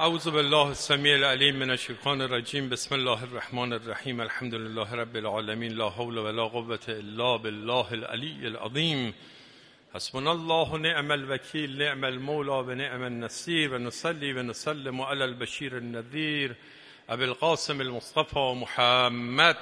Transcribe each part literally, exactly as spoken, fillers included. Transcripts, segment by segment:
اعوذ بالله السمیع العلیم من الشیطان الرجیم. بسم الله الرحمن الرحیم. الحمد لله رب العالمین. لا حول ولا قوة الا بالله العلی العظیم. حسبنا الله و نعم الوکیل، نعم المولا و نعم النصیر. و نصلی و نسلم علی البشیر النذیر ابی القاسم المصطفى محمد.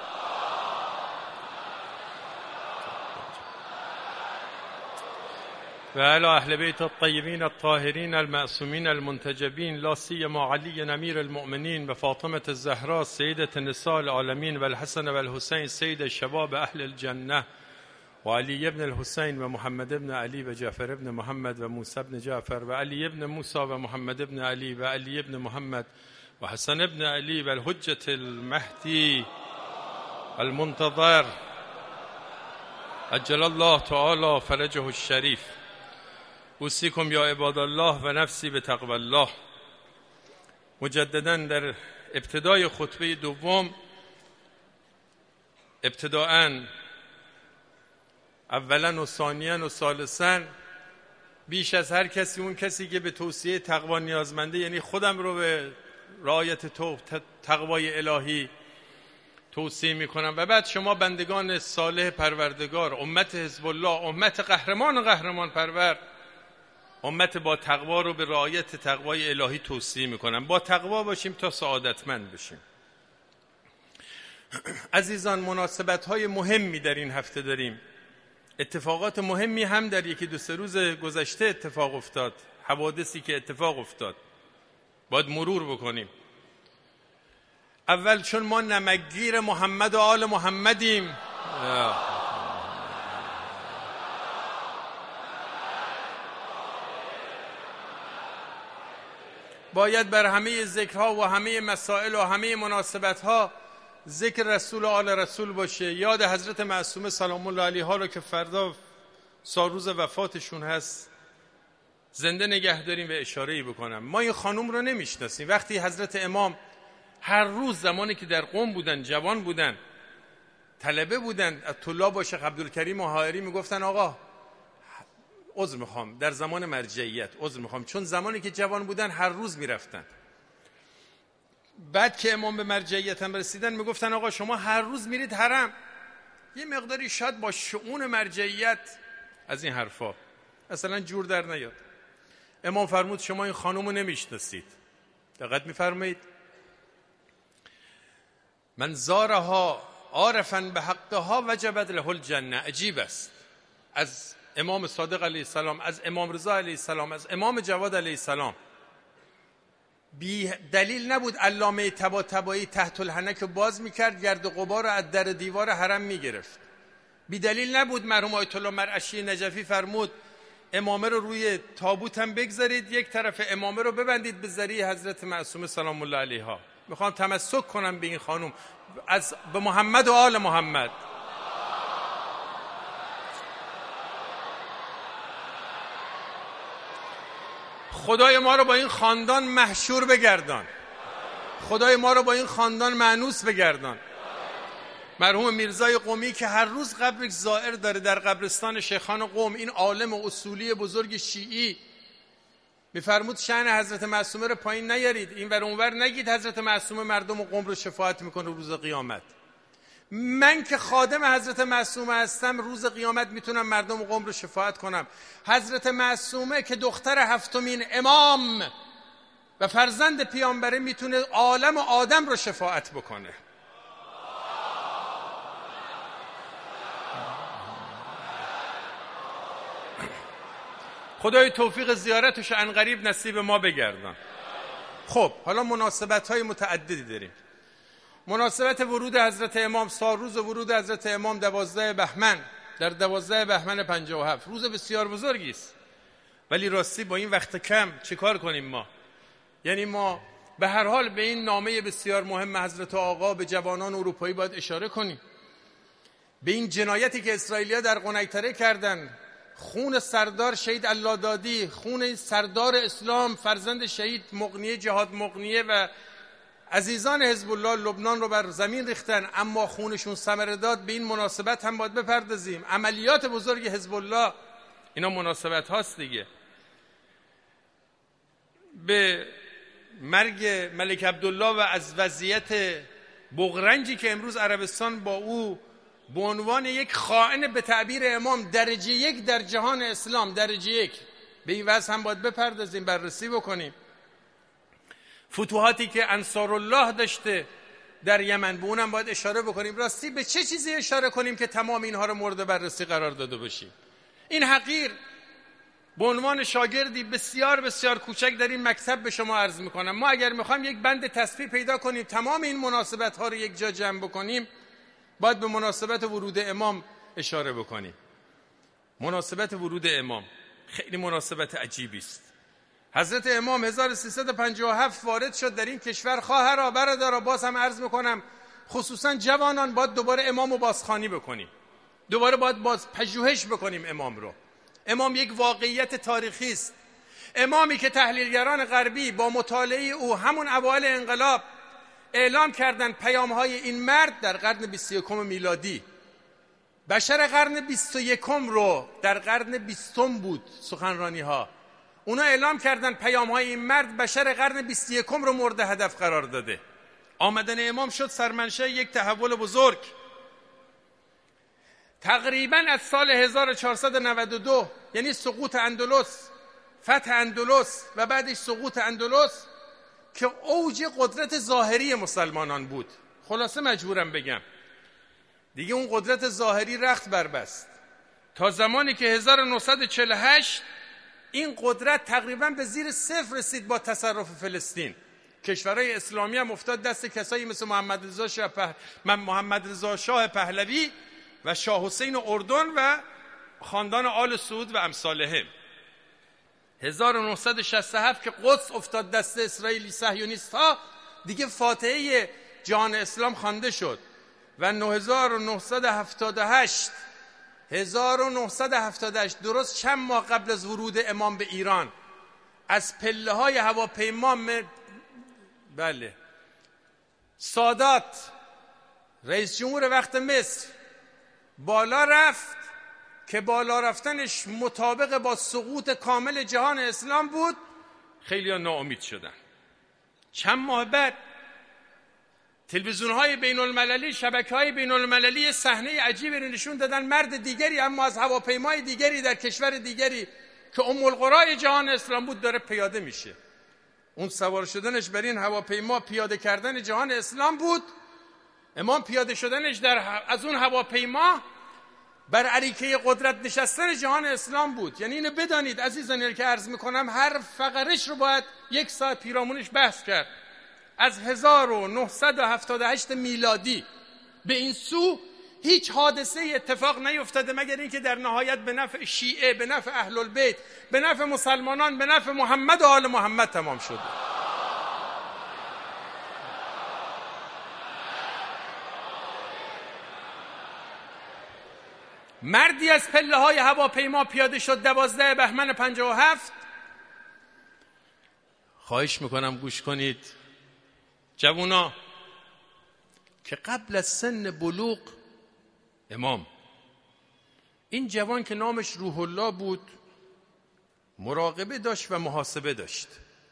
و علی اهل بیت الطیبین الطاهرین المعصومین المنتجبین، لا سیما علی امیر المؤمنین و فاطمه الزهرا سیدة نساء العالمین و الحسن و الحسین سید شباب اهل الجنه و علی ابن الحسین و محمد ابن علی و جعفر ابن محمد و موسی ابن جعفر و علی ابن موسی و محمد ابن علی و علی ابن محمد و حسن ابن علی و الحجة المهدی المنتظر عجل الله تعالی فرجه الشریف. اوصیکم یا عباد الله و نفسی به تقوی الله. مجددا در ابتدای خطبه دوم ابتداءً اولا و ثانیا و ثالثا بیش از هر کسی اون کسی که به توصیه تقوا نیازمنده، یعنی خودم رو به رعایت تقوای الهی توصیه میکنم و بعد شما بندگان صالح پروردگار، امت حزب الله، امت قهرمان قهرمان پرور، امت با تقوا رو به رعایت تقوای الهی توصیه میکنم. با تقوا باشیم تا سعادتمند بشیم. عزیزان، مناسبت های مهمی در این هفته داریم. اتفاقات مهمی هم در یکی دو سه روز گذشته اتفاق افتاد. حوادثی که اتفاق افتاد باید مرور بکنیم. اول چون ما نمکگیر محمد و آل محمدیم، باید بر همه ذکرها و همه مسائل و همه مناسبتها ذکر رسول و آل رسول باشه. یاد حضرت معصومه سلام الله علیها رو که فردا سالروز وفاتشون هست زنده نگه داریم و اشاره‌ای بکنم. ما این خانوم رو نمیشناسیم. وقتی حضرت امام هر روز زمانی که در قم بودن، جوان بودن، طلبه بودن، از طلاب با شیخ عبدالکریم حائری میگفتن آقا عذر میخوام، در زمان مرجعیت عذر میخوام، چون زمانی که جوان بودن هر روز میرفتن. بعد که امام به مرجعیت هم رسیدن میگفتن آقا شما هر روز میرید حرم، یه مقداری شاید با شؤون مرجعیت از این حرفا اصلا جور در نیاد. امام فرمود شما این خانومو نمیشناسید. دقت میفرمایید؟ من زارها عارفا به حقها وجبت له الجنه. عجیب است. از امام صادق علیه السلام، از امام رضا علیه السلام، از امام جواد علیه السلام بی دلیل نبود علامه طباطبایی تحت الحنک باز میکرد، گرد و غبار رو از در دیوار حرم میگرفت. بی دلیل نبود مرحوم آیت الله مرعشی نجفی فرمود امامه رو روی تابوت هم بگذارید، یک طرف امامه رو ببندید به ذریع حضرت معصومه سلام الله علیها. میخوام تمسک کنم به این خانم، از به محمد و آل محمد. خدای ما رو با این خاندان محشور بگردان. خدای ما رو با این خاندان مانوس بگردان. مرحوم میرزای قمی که هر روز قبرش زائر داره در قبرستان شیخان قم، این عالم و اصولی بزرگ شیعی، میفرمود شأن حضرت معصومه رو پایین نیارید، این ور اونور نگید حضرت معصومه مردم قم رو شفاعت میکنه روز قیامت. من که خادم حضرت معصومه هستم روز قیامت میتونم مردم قم رو شفاعت کنم. حضرت معصومه که دختر هفتمین امام و فرزند پیامبره میتونه عالم و آدم رو شفاعت بکنه. خدای توفیق زیارتش عنقریب نصیب ما بگردان. خب حالا مناسبت های متعددی داریم. مناسبت ورود حضرت امام، سالروز ورود حضرت امام دوازده بهمن، در دوازده بهمن پنجاه و هفت، روز بسیار بزرگی است. ولی راستی با این وقت کم چه کار کنیم ما؟ یعنی ما به هر حال به این نامه بسیار مهم حضرت آقا به جوانان اروپایی باید اشاره کنیم. به این جنایتی که اسرائیلیا در قنیطره کردن، خون سردار شهید اللهدادی، خون سردار اسلام فرزند شهید مغنیه جهاد مغنیه و عزیزان حزب الله لبنان رو بر زمین ریختن، اما خونشون ثمره داد. به این مناسبت هم باید بپردازیم. عملیات بزرگ حزب الله اینا مناسبت هاست دیگه. به مرگ ملک عبدالله و از وضعیت بغرنجی که امروز عربستان با او به عنوان یک خائن به تعبیر امام درجه یک در جهان اسلام، درجه یک، به این وضع هم باید بپردازیم، بررسی بکنیم. فتوحاتی که انصارالله داشته در یمن، به اونم باید اشاره بکنیم. راستی به چه چیزی اشاره کنیم که تمام اینها رو مورد بررسی قرار داده باشیم؟ این حقیر به عنوان شاگردی بسیار بسیار کوچک در این مکتب به شما عرض میکنم، ما اگر میخوایم یک بند تصفیه پیدا کنیم تمام این مناسبت ها رو یک جا جمع بکنیم، باید به مناسبت ورود امام اشاره بکنیم. مناسبت ورود امام خیلی مناسبت عجیبی است. حضرت امام هزار و سیصد و پنجاه و هفت وارد شد در این کشور. خواهرها، برادرها، باز هم عرض میکنم خصوصا جوانان، باید دوباره امام رو بازخوانی بکنیم، دوباره باید باز پژوهش بکنیم امام رو. امام یک واقعیت تاریخی است. امامی که تحلیلگران غربی با مطالعه او همون اوایل انقلاب اعلام کردند پیام‌های این مرد در قرن بیست و یکم میلادی، بشر قرن بیست و یکم رو در قرن بیستم بود سخنرانی‌ها، اونا اعلام کردند پیام‌های این مرد بشر قرن بیست و یکم رو مورد هدف قرار داده. آمدن امام شد سرمنشأ یک تحول بزرگ. تقریباً از سال هزار و چهارصد و نود و دو، یعنی سقوط اندلس، فتح اندلس و بعدش سقوط اندلس، که اوج قدرت ظاهری مسلمانان بود. خلاصه مجبورم بگم دیگه اون قدرت ظاهری رخت بربست تا زمانی که هزار و نهصد و چهل و هشت این قدرت تقریباً به زیر صفر رسید با تصرف فلسطین. کشورهای اسلامی هم افتاد دست کسایی مثل محمد رضا شاه په... محمد رضا شاه پهلوی و شاه حسین اردن و خاندان آل سعود و امثالهم. هزار و نهصد و شصت و هفت که قدس افتاد دست اسرائیلی صهیونیست‌ها، دیگه فاتحه جهان اسلام خوانده شد و هزار و نهصد و هفتاد و هشت هزار و نهصد و هفتاد و هشت درست چند ماه قبل از ورود امام به ایران، از پله های هواپیما م... بله سادات رئیس جمهور وقت مصر بالا رفت که بالا رفتنش مطابق با سقوط کامل جهان اسلام بود. خیلی ها ناامید شدن. چند ماه بعد تلویزیون‌های بین المللی، شبکه‌های بین المللی صحنه عجیبی رو نشون دادن. مرد دیگری اما از هواپیمای دیگری در کشور دیگری که ام القرای جهان اسلام بود داره پیاده میشه. اون سوار شدنش بر این هواپیما پیاده کردن جهان اسلام بود. امام پیاده شدنش در از اون هواپیما بر اریکه قدرت نشستن جهان اسلام بود. یعنی اینو بدانید عزیزانی که عرض میکنم، هر فقرش رو باید یک ساعت پیرامونش بحث کرد. از هزار و نهصد و هفتاد و هشت میلادی به این سو هیچ حادثه اتفاق نیفتاده مگر اینکه در نهایت به نفع شیعه، به نفع اهل البیت، به نفع مسلمانان، به نفع محمد و آل محمد تمام شده. مردی از پله های هواپیما پیاده شد دوازده بهمن پنجاه و هفت. خواهش میکنم گوش کنید جوونا، که قبل از سن بلوغ امام، این جوان که نامش روح الله بود، مراقبه داشت و محاسبه داشت.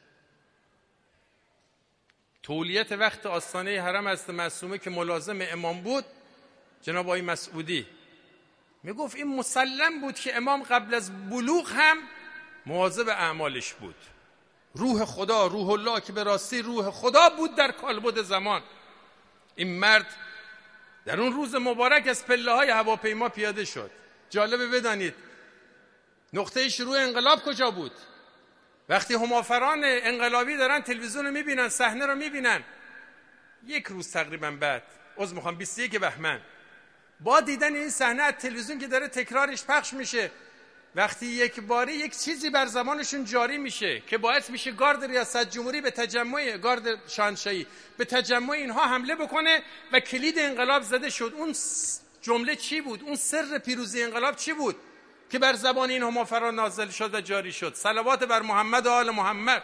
تولیت وقت آستانه حرم حضرت معصومه که ملازم امام بود، جناب آقای مسعودی میگفت این مسلم بود که امام قبل از بلوغ هم مواظب اعمالش بود. روح خدا، روح الله که به راستی روح خدا بود در کالبد زمان، این مرد در اون روز مبارک از پله های هواپیما پیاده شد. جالبه بدانید نقطه شروع انقلاب کجا بود؟ وقتی همافران انقلابی دارن تلویزیون رو میبینن، صحنه رو میبینن، یک روز تقریبا بعد، عذر میخوام بیست و یک بهمن، با دیدن این صحنه از تلویزیون که داره تکرارش پخش میشه، وقتی یک باری یک چیزی بر زمانشون جاری میشه که باعث میشه گارد ریاست جمهوری به تجمع، گارد شاهنشاهی به تجمع اینها حمله بکنه و کلید انقلاب زده شد. اون جمله چی بود؟ اون سر پیروزی انقلاب چی بود که بر زبان این همافران نازل شد و جاری شد؟ صلوات بر محمد و آل محمد.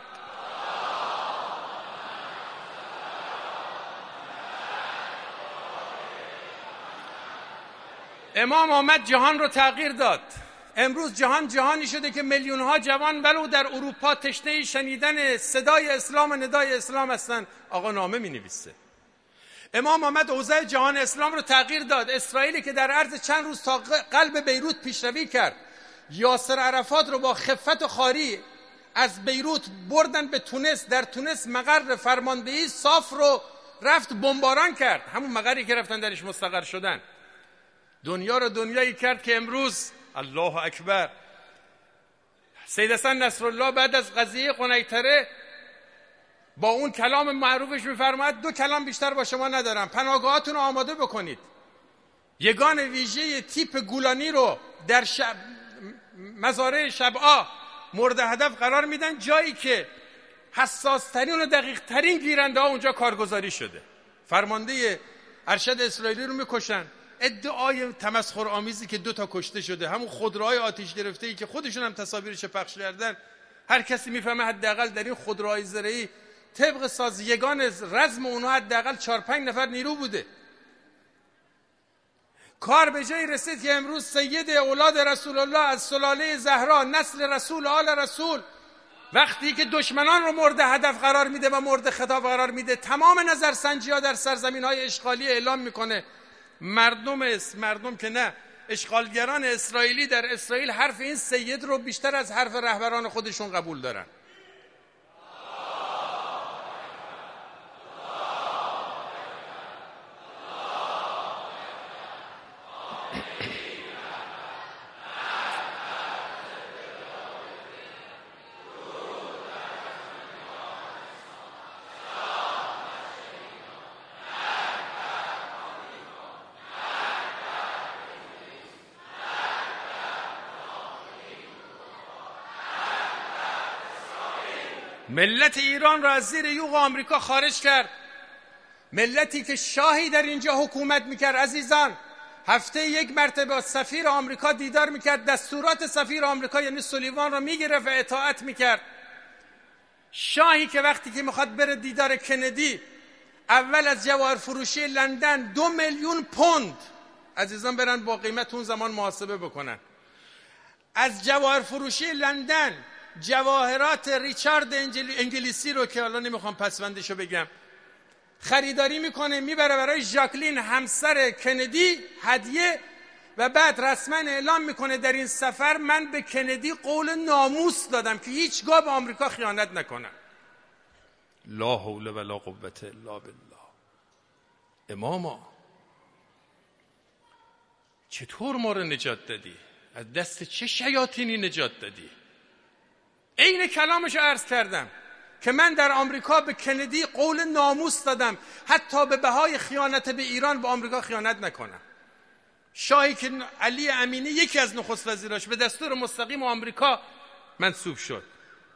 امام آمد جهان رو تغییر داد. امروز جهان جهانی شده که میلیون ها جوان ولو در اروپا تشنه شنیدن صدای اسلام و ندای اسلام هستن. آقا نامه می نویسه. امام آمد اوضاع جهان اسلام رو تغییر داد. اسرائیلی که در عرض چند روز تا قلب بیروت پیشروی کرد، یاسر عرفات رو با خفت و خواری از بیروت بردن به تونس، در تونس مقر فرماندهی صاف رو رفت بمباران کرد، همون مقری که رفتن درش مستقر شدن. دنیا رو دنیایی کرد که امروز الله اکبر سید حسن نصرالله بعد از قضیه قنیطره با اون کلام معروفش میفرماید دو کلام بیشتر با شما ندارم، پناهگاهاتون رو آماده بکنید. یگان ویژه تیپ گولانی رو در شب مزارع شبعا مورد هدف قرار میدن، جایی که حساس ترین و دقیق ترین گیرنده ها اونجا کارگزاری شده. فرمانده ارشد اسرائیلی رو میکشن. ادعای تمسخر آمیزی که دو تا کشته شده، همون خودروهای آتش گرفته ای که خودشون هم تصاویرش پخش کردن. هر کسی میفهمه حداقل در این خودروهای زرعی طبق ساز یگان رزم اونها حداقل چهار پنج نفر نیرو بوده. کار به جایی رسید که امروز سید اولاد رسول الله از سلاله زهرا، نسل رسول، آل رسول، وقتی که دشمنان رو مورد هدف قرار میده و مورد خطاب قرار میده، تمام نظرسنجی ها در سرزمین های اشغالی اعلام میکنه مردم اس مردم که نه اشغالگران اسرائیلی در اسرائیل حرف این سید رو بیشتر از حرف رهبران خودشون قبول دارن. ملت ایران را از زیر یوغ آمریکا خارج کرد. ملتی که شاهی در اینجا حکومت میکرد. عزیزان، هفته یک مرتبه سفیر آمریکا دیدار میکرد، دستورات سفیر آمریکا یعنی سولیوان را میگرفت و اطاعت میکرد. شاهی که وقتی که میخواد بره دیدار کندی، اول از جواهر فروشی لندن دو میلیون پوند، عزیزان برن با قیمت اون زمان محاسبه بکنن، از جواهر فروشی لندن جواهرات ریچارد انگلیسی رو که حالا نمیخوام پسوندشو بگم خریداری میکنه، میبره برای ژاکلین همسر کندی هدیه و بعد رسما اعلام میکنه در این سفر من به کندی قول ناموس دادم که هیچگاه به آمریکا خیانت نکنم. لا حول ولا قوة الا بالله. اماما چطور ما رو نجات دادی؟ از دست چه شیاطینی نجات دادی؟ عین کلامشو عرض کردم که من در آمریکا به کندی قول ناموس دادم حتی به بهای خیانت به ایران به آمریکا خیانت نکنم. شاهی که علی امینی یکی از نخست وزیراش به دستور مستقیم آمریکا منصوب شد.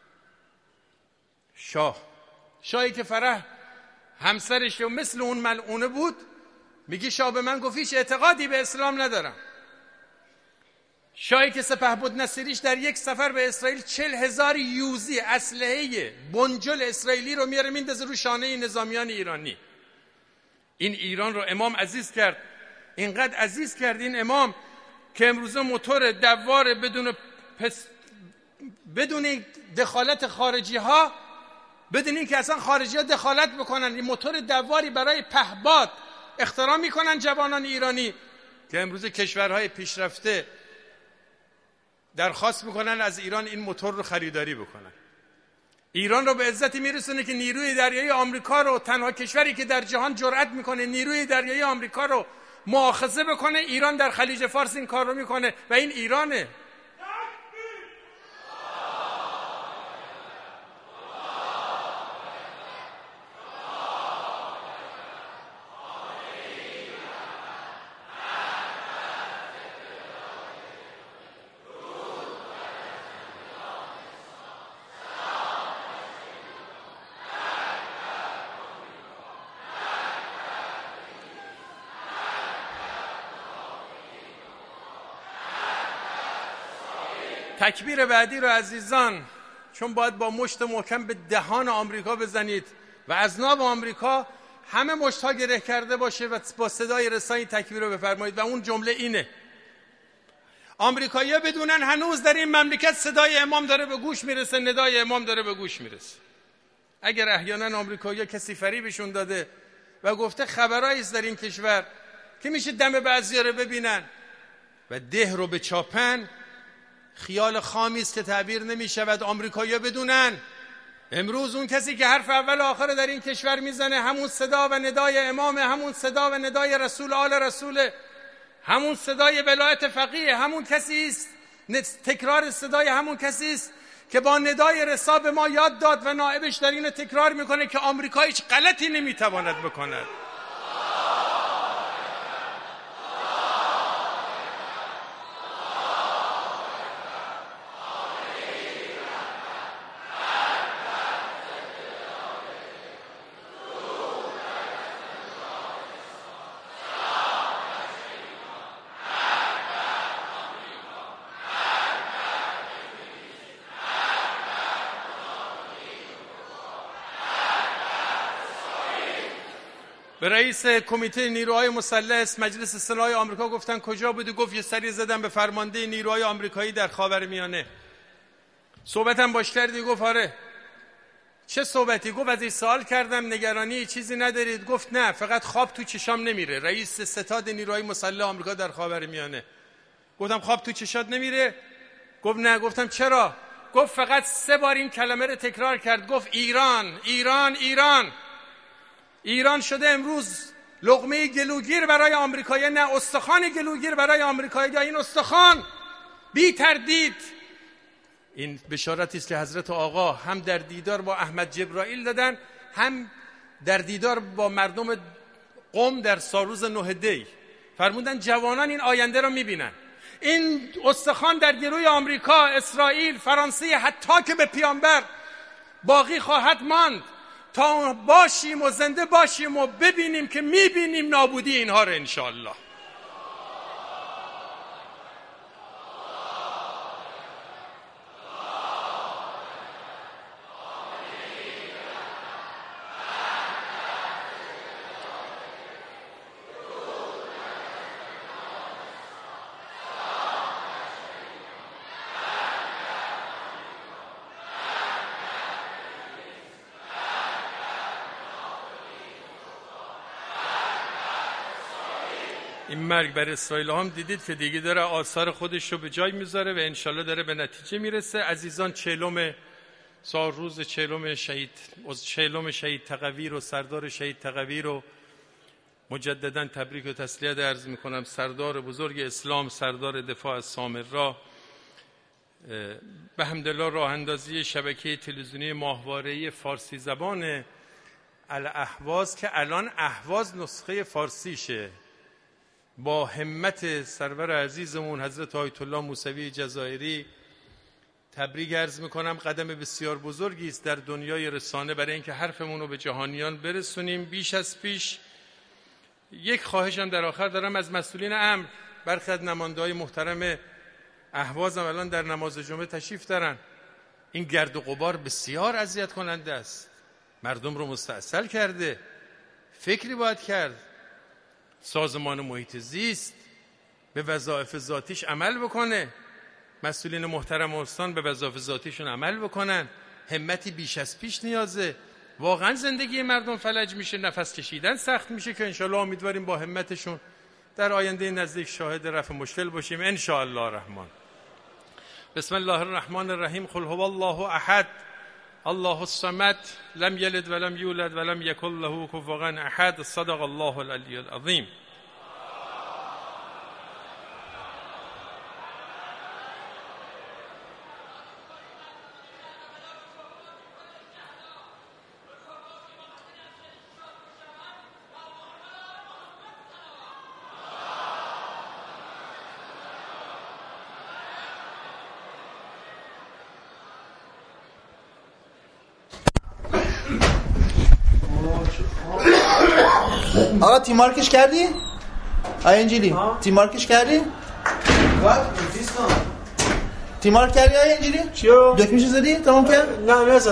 شاه شاهی که فرح همسرش و مثل اون ملعونه بود، میگی شاه به من گفت هیچ اعتقادی به اسلام ندارم. شاهی که سپهبد نصیریش در یک سفر به اسرائیل چل هزار یوزی اسلحه بنجل اسرائیلی رو میاره میندازه رو شانه نظامیان ایرانی. این ایران رو امام عزیز کرد، اینقدر عزیز کرد این امام که امروزه موتور دوار بدون پس بدون دخالت خارجی ها، بدون این که اصلا خارجی ها دخالت بکنن، این موتور دواری برای پهباد اختراع میکنن جوانان ایرانی که امروزه کشورهای پیشرفته درخواست میکنن از ایران این موتور رو خریداری بکنن. ایران رو به عزتی میرسونه که نیروی دریایی آمریکا رو، تنها کشوری که در جهان جرأت میکنه نیروی دریایی آمریکا رو مؤاخذه بکنه، ایران در خلیج فارس این کار رو میکنه و این ایرانه. تکبیر بعدی رو عزیزان، چون باید با مشت محکم به دهان آمریکا بزنید و از ناب آمریکا همه مشت‌ها گره کرده باشه و با صدای رسایی تکبیر رو بفرمایید و اون جمله اینه: آمریکایی‌ها بدونن هنوز در این مملکت صدای امام داره به گوش میرسه، ندای امام داره به گوش میرسه. اگر احیانا آمریکایی‌ها کسی فریبشون داده و گفته خبرایی است در این کشور که میشه دم بعضیا رو ببینن و ده رو به چاپن، خیال خامی است که تعبیر نمی‌شود. آمریکایی‌ها بدونن امروز اون کسی که حرف اول و آخر در این کشور میزنه همون صدا و ندای امام، همون صدا و ندای رسول آل رسول، همون صدای ولایت فقیه، همون کسی است، تکرار صدای همون کسی است که با ندای رسا به ما یاد داد و نائبش در این تکرار میکنه که آمریکا هیچ غلطی نمیتواند بکند. به رئیس کمیته نیروهای مسلح مجلس اصلاح آمریکا گفتن کجا بودی؟ گفت یه سری زدم به فرمانده نیروهای آمریکایی در خاورمیانه. صحبتم باش کردی؟ گفت آره. چه صحبتی؟ گفت ازش سوال کردم نگرانی چیزی ندارید؟ گفت نه، فقط خواب تو چشام نمیره. رئیس ستاد نیروهای مسلح آمریکا در خاورمیانه. گفتم خواب تو چشات نمیره؟ گفت نه. گفتم چرا؟ گفت فقط سه بار این کلمه رو تکرار کرد، گفت ایران ایران ایران. ایران شده امروز لقمه گلوگیر برای آمریکایی، نه استخوان گلوگیر برای آمریکایی. این استخوان بی تردید این بشارتی است که حضرت آقا هم در دیدار با احمد جبرائیل دادن، هم در دیدار با مردم قم در سالروز نه دی فرمودن جوانان این آینده را میبینن. این استخوان در گروی آمریکا، اسرائیل، فرانسه، حتی که به پیامبر باقی خواهد ماند تا باشیم و زنده باشیم و ببینیم که میبینیم نابودی اینها رو انشاءالله. این مرگ بر اسرائیل هم دیدید که دیگه داره آثار خودش رو به جای میذاره و انشالله داره به نتیجه میرسه. عزیزان، چهلم سالروز چهلم شهید چهلم شهید تقوی رو، سردار شهید تقوی رو مجددا تبریک و تسلیت عرض میکنم. سردار بزرگ اسلام، سردار دفاع از سامرا. به حمدالله راه اندازی شبکه تلویزیونی ماهواره‌ای فارسی زبان الاهواز که الان اهواز نسخه فارسیشه، با همت سرور عزیزمون حضرت آیت الله موسوی جزایری تبریک عرض میکنم. قدم بسیار بزرگی است در دنیای رسانه برای اینکه حرفمون رو به جهانیان برسونیم. بیش از پیش یک خواهشم در آخر دارم از مسئولین امر، برخی از نماینده‌های محترم اهواز هم الان در نماز جمعه تشریف دارن. این گرد و غبار بسیار اذیت کننده است، مردم رو مستعسل کرده. فکری باید کرد. سازمان محیط زیست به وظایف ذاتیش عمل بکنه، مسئولین محترم استان به وظایف ذاتیشون عمل بکنن. همتی بیش از پیش نیازه. واقعا زندگی مردم فلج میشه، نفس کشیدن سخت میشه که انشالله امیدواریم با همتشون در آینده نزدیک شاهد رفع مشکل باشیم انشاءالله الرحمن. بسم الله الرحمن الرحیم. قل هو الله احد الله الصمد لم یلد ولم یولد ولم یکن له کفوا احد. صدق الله العلی العظیم. آقا تیمارکش کردی؟ آیا انجیلی تیمارکش کردی؟ تیمارک کردی آیا انجیلی؟ چیو؟ دکمه‌شو زدی؟ تمام کرد؟ نه نه